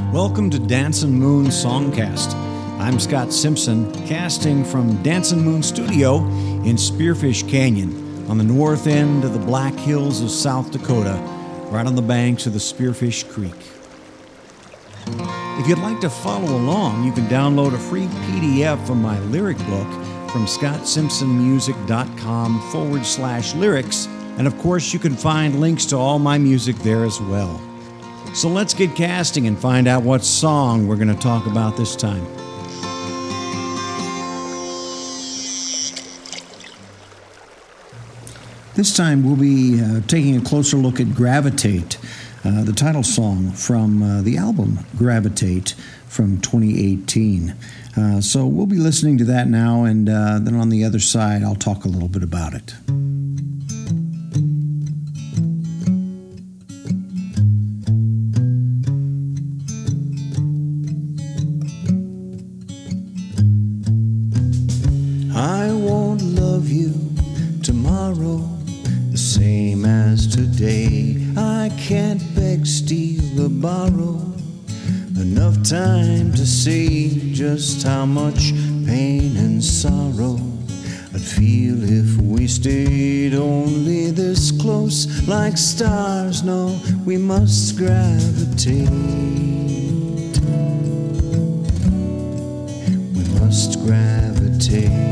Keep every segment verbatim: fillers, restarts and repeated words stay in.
Welcome to Dancin' Moon Songcast. I'm Scott Simpson, casting from Dancin' Moon Studio in Spearfish Canyon on the north end of the Black Hills of South Dakota, right on the banks of the Spearfish Creek. If you'd like to follow along, you can download a free P D F of my lyric book from scottsimpsonmusic.com forward slash lyrics, and of course you can find links to all my music there as well. So let's get casting and find out what song we're going to talk about this time. This time we'll be uh, taking a closer look at Gravitate, uh, the title song from uh, the album Gravitate from twenty eighteen. Uh, so we'll be listening to that now, and uh, then on the other side I'll talk a little bit about it. I won't love you tomorrow the same as today. I can't beg, steal, or borrow enough time to see just how much pain and sorrow I'd feel if we stayed only this close, like stars. No, we must gravitate. We must gravitate.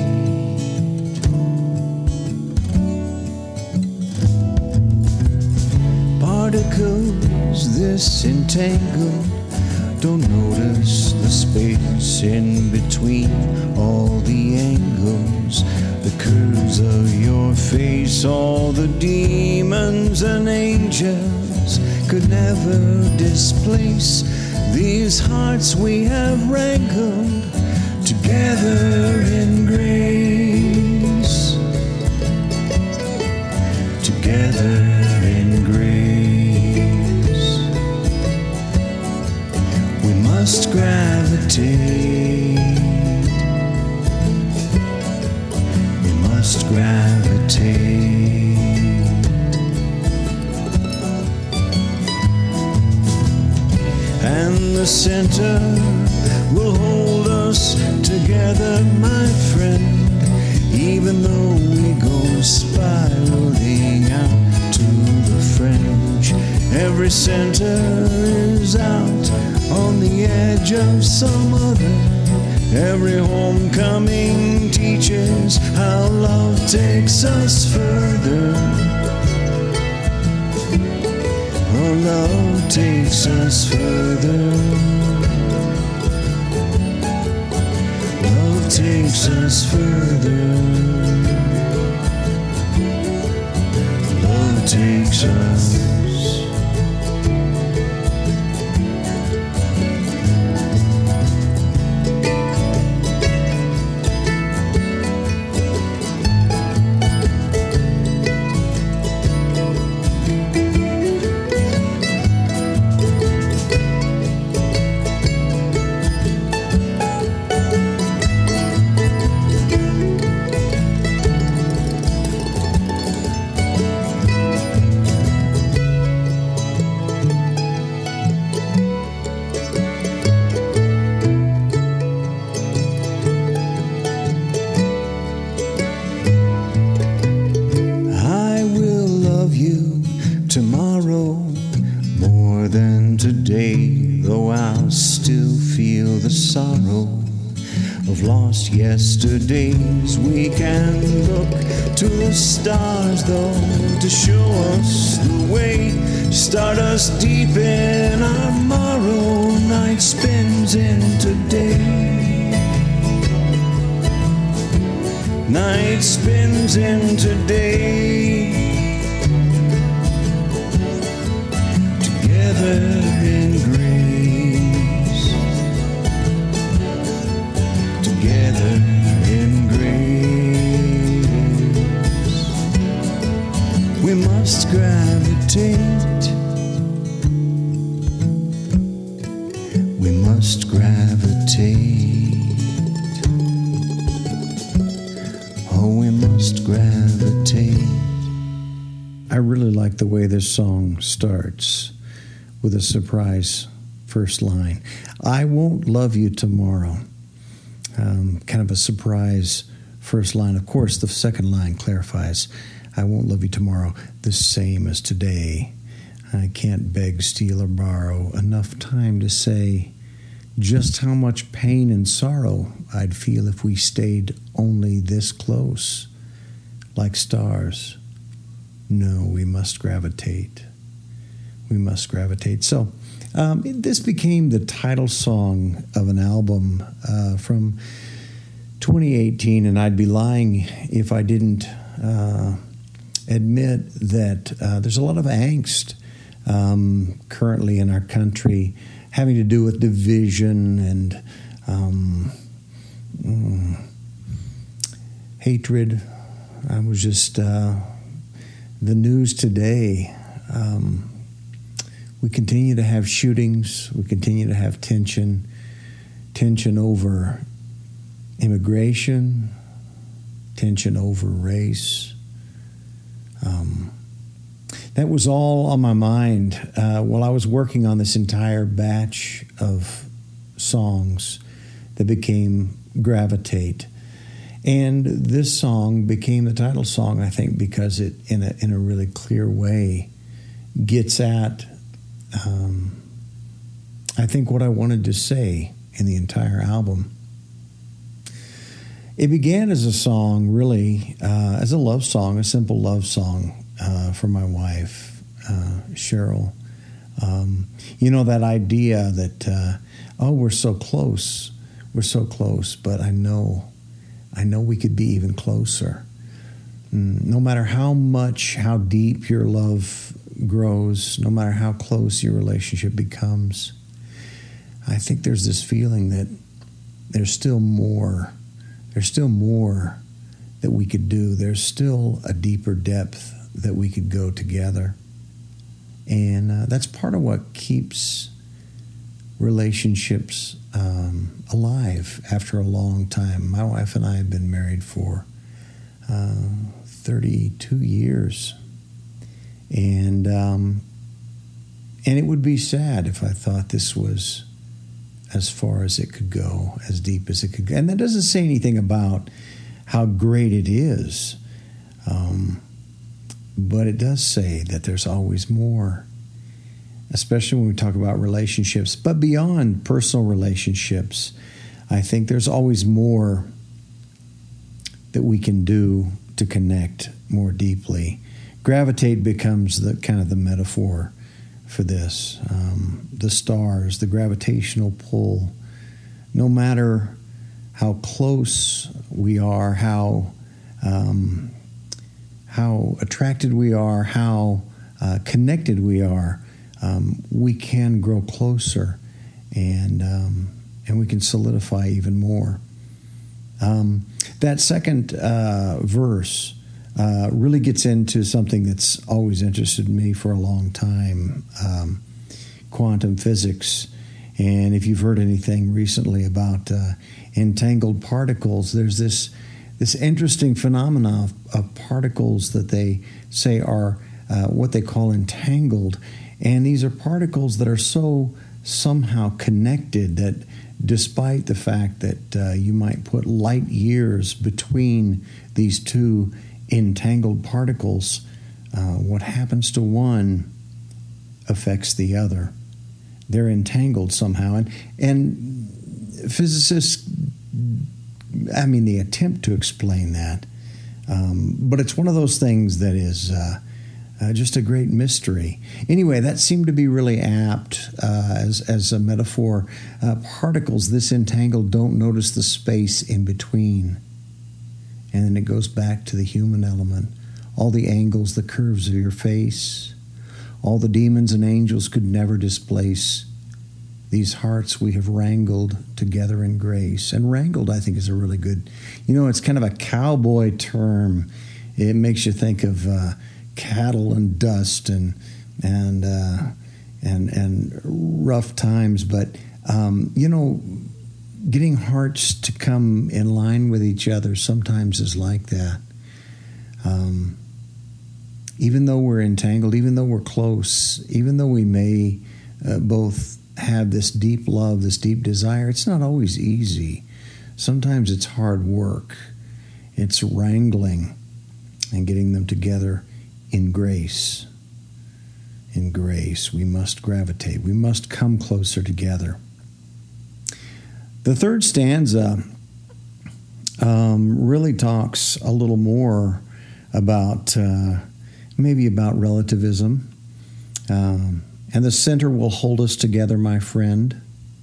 Particles this entangled don't notice the space in between all the angles, the curves of your face. All the demons and angels could never displace these hearts we have wrangled together in grace, together in grace. We must gravitate. We must gravitate. And the center will hold us together, my friend, even though we go spiraling out to the fringe. Every center is out on the edge of some other. Every homecoming teaches how love takes us further. Oh, love takes us further. Love takes us further. Love takes us. Tomorrow more than today, though I'll still feel the sorrow of lost yesterdays. We can look to the stars, though, to show us the way, start us deep in our morrow. Night spins into day. Night spins into day. In grace, together in grace, we must gravitate. We must gravitate. Oh, we must gravitate. I really like the way this song starts, with a surprise first line. I won't love you tomorrow. Um, kind of a surprise first line. Of course, the second line clarifies, I won't love you tomorrow the same as today. I can't beg, steal, or borrow enough time to say just how much pain and sorrow I'd feel if we stayed only this close, like stars. No, we must gravitate. We must gravitate. So um, this became the title song of an album uh, from twenty eighteen, and I'd be lying if I didn't uh, admit that uh, there's a lot of angst um, currently in our country having to do with division and um, mm, hatred. I was just uh, the news today. Um, we continue to have shootings. We continue to have tension, tension over immigration, tension over race. Um, that was all on my mind uh, while I was working on this entire batch of songs that became Gravitate. And this song became the title song, I think, because it, in a in a really clear way, gets at, um, I think, what I wanted to say in the entire album. It began as a song, really, uh, as a love song, a simple love song uh, for my wife, uh, Cheryl. Um, you know, that idea that, uh, oh, we're so close, we're so close, but I know, I know we could be even closer. No matter how much, how deep your love grows, no matter how close your relationship becomes, I think there's this feeling that there's still more. There's still more that we could do. There's still a deeper depth that we could go together. And uh, that's part of what keeps relationships um, alive after a long time. My wife and I have been married for uh, thirty-two years. And, um, and it would be sad if I thought this was as far as it could go, as deep as it could go. And that doesn't say anything about how great it is. Um, but it does say that there's always more, especially when we talk about relationships. But beyond personal relationships, I think there's always more that we can do to connect more deeply. Gravitate becomes the kind of the metaphor for this. Um, the stars, the gravitational pull, no matter how close we are, how um, how attracted we are, how uh, connected we are, um, we can grow closer, and um, and we can solidify even more. Um, that second uh, verse Uh, really gets into something that's always interested me for a long time, um, quantum physics. And if you've heard anything recently about uh, entangled particles, there's this this interesting phenomena of, of particles that they say are uh, what they call entangled. And these are particles that are so somehow connected that despite the fact that uh, you might put light years between these two entangled particles, uh, what happens to one affects the other. They're entangled somehow. And, and physicists, I mean, they attempt to explain that. Um, but it's one of those things that is uh, uh, just a great mystery. Anyway, that seemed to be really apt uh, as, as a metaphor. Uh, particles this entangled don't notice the space in between. And then it goes back to the human element. All the angles, the curves of your face, all the demons and angels could never displace these hearts we have wrangled together in grace. And wrangled, I think, is a really good, you know, it's kind of a cowboy term. It makes you think of uh, cattle and dust and and uh, and and rough times. But um, you know, getting hearts to come in line with each other sometimes is like that. Um, even though we're entangled, even though we're close, even though we may uh, both have this deep love, this deep desire, it's not always easy. Sometimes it's hard work. It's wrangling and getting them together in grace. In grace, we must gravitate. We must come closer together. The third stanza um, really talks a little more about uh, maybe about relativism. Um, and the center will hold us together, my friend,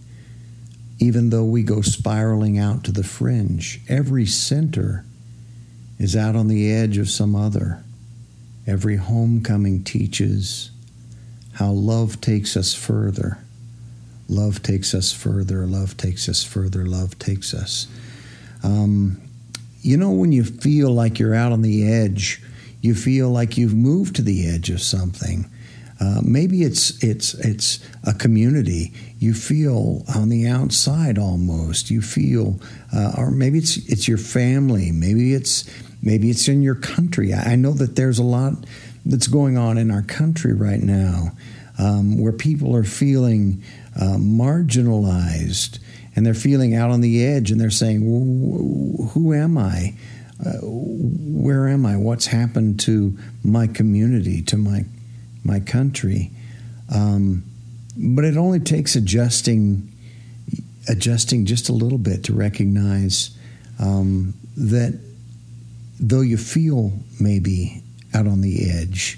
even though we go spiraling out to the fringe. Every center is out on the edge of some other. Every homecoming teaches how love takes us further. Love takes us further, love takes us further, love takes us. Um, you know, when you feel like you're out on the edge, you feel like you've moved to the edge of something. Uh, maybe it's it's it's a community. You feel on the outside almost. You feel, uh, or maybe it's it's your family. Maybe it's maybe it's in your country. I, I know that there's a lot that's going on in our country right now, um, where people are feeling uh, marginalized, and they're feeling out on the edge, and they're saying, "Who am I? Uh, where am I? What's happened to my community? To my my country?" Um, but it only takes adjusting, adjusting just a little bit to recognize um, that though you feel maybe out on the edge,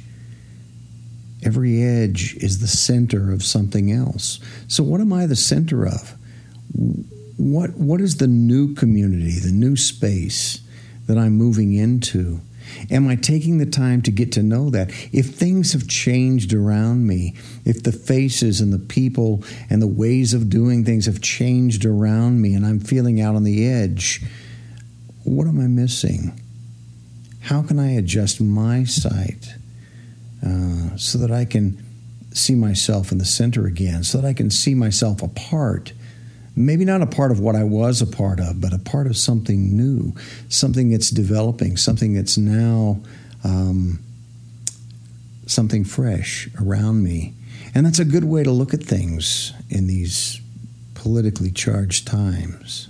every edge is the center of something else. So what am I the center of? What what is the new community, the new space that I'm moving into? Am I taking the time to get to know that? If things have changed around me, if the faces and the people and the ways of doing things have changed around me and I'm feeling out on the edge, what am I missing? How can I adjust my sight uh, so that I can see myself in the center again, so that I can see myself a part? Maybe not a part of what I was a part of, but a part of something new, something that's developing, something that's now um, something fresh around me. And that's a good way to look at things in these politically charged times.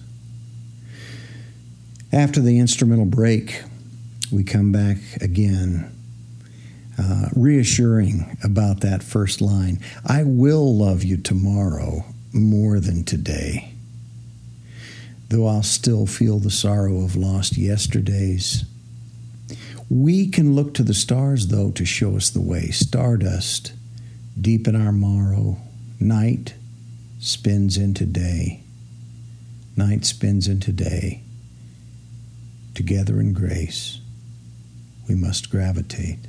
After the instrumental break, we come back again, uh, reassuring about that first line. I will love you tomorrow more than today, though I'll still feel the sorrow of lost yesterdays. We can look to the stars, though, to show us the way. Stardust, deep in our morrow, night spins into day. Night spins into day. Together in grace, we must gravitate.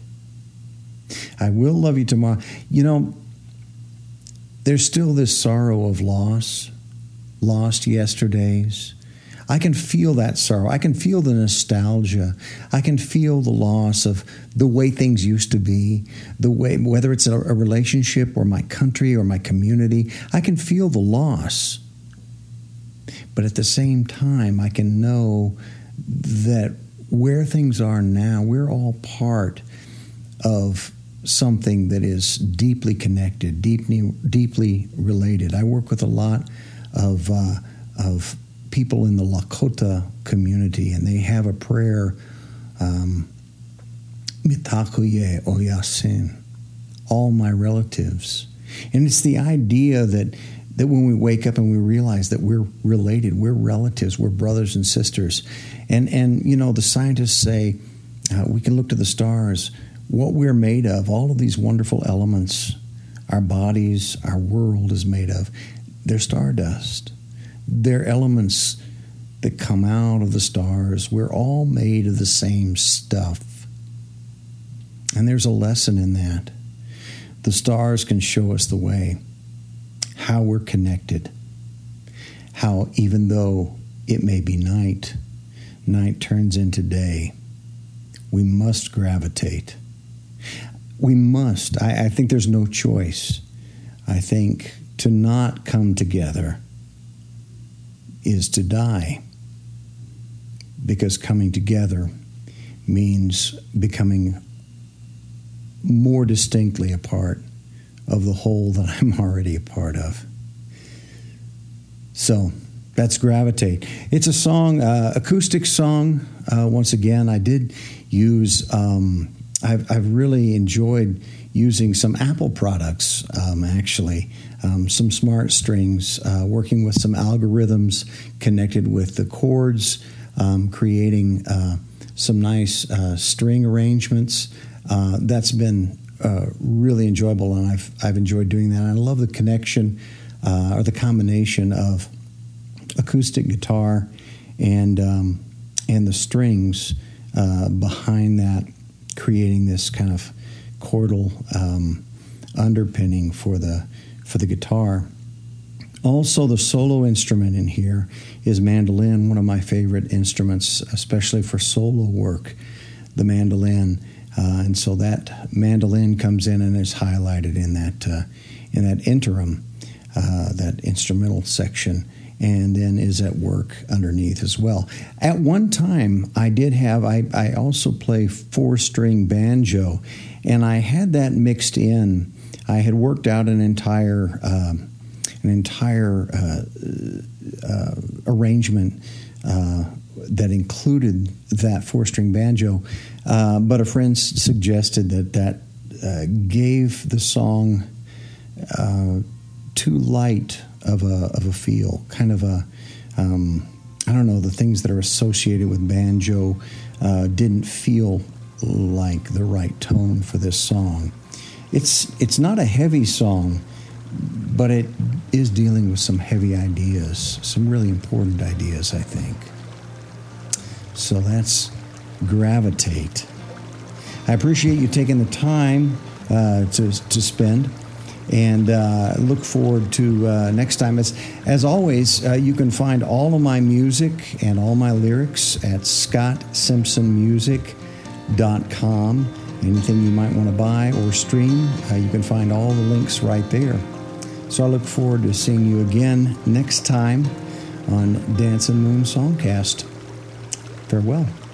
I will love you tomorrow. You know, there's still this sorrow of loss, lost yesterdays. I can feel that sorrow. I can feel the nostalgia. I can feel the loss of the way things used to be, the way, whether it's a, a relationship or my country or my community. I can feel the loss. But at the same time, I can know that where things are now, we're all part of something that is deeply connected, deeply, deeply related. I work with a lot of uh, of people in the Lakota community, and they have a prayer, um, Mitakuye Oyasin, all my relatives. And it's the idea that that when we wake up and we realize that we're related, we're relatives, we're brothers and sisters. And, and you know, the scientists say uh, we can look to the stars, what we're made of, all of these wonderful elements, our bodies, our world is made of, they're stardust. They're elements that come out of the stars. We're all made of the same stuff. And there's a lesson in that. The stars can show us the way, how we're connected, how even though it may be night, night turns into day. We must gravitate. We must. I, I think there's no choice. I think to not come together is to die, because coming together means becoming more distinctly a part of the whole that I'm already a part of. So that's Gravitate. It's a song, uh, acoustic song. Uh, once again, I did use, um, I've, I've really enjoyed using some Apple products, um, actually. Um, some smart strings, uh, working with some algorithms connected with the chords, um, creating uh, some nice uh, string arrangements. Uh, that's been uh, really enjoyable, and I've I've enjoyed doing that. And I love the connection uh, or the combination of acoustic guitar and um, and the strings uh, behind that, creating this kind of chordal um, underpinning for the for the guitar. Also, the solo instrument in here is mandolin, one of my favorite instruments, especially for solo work, the mandolin. Uh, and so that mandolin comes in and is highlighted in that uh, in that interim, uh, that instrumental section, and then is at work underneath as well. At one time, I did have, I, I also play four-string banjo, and I had that mixed in. I had worked out an entire uh, an entire uh, uh, arrangement uh, that included that four-string banjo, uh, but a friend s- suggested that that uh, gave the song uh, too light of a of a feel, kind of a um, I don't know, the things that are associated with banjo uh, didn't feel like the right tone for this song. It's it's not a heavy song, but it is dealing with some heavy ideas, some really important ideas, I think. So that's Gravitate. I appreciate you taking the time uh, to to spend, and uh, look forward to uh, next time. As, as always, uh, you can find all of my music and all my lyrics at scott simpson music dot com. Anything you might want to buy or stream, uh, you can find all the links right there. So I look forward to seeing you again next time on Dancing Moon Songcast. Farewell.